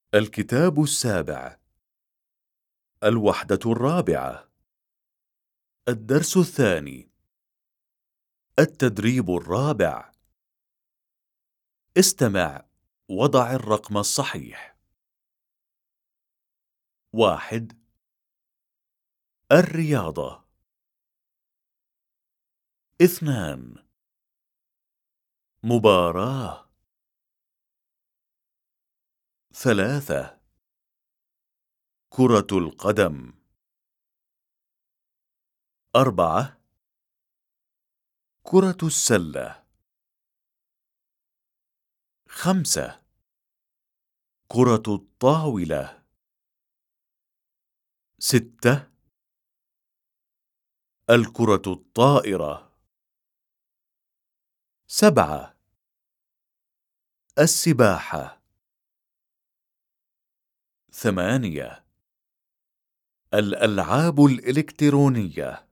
الكتاب السابع. الوحدة الرابعة. الدرس الثاني. التدريب الرابع. استمع وضع الرقم الصحيح. 1. الرياضة. 2. مباراة. 3. كرة القدم. 4. كرة السلة. 5. كرة الطاولة. 6. الكرة الطائرة. 7. السباحة. 8. الألعاب الإلكترونية.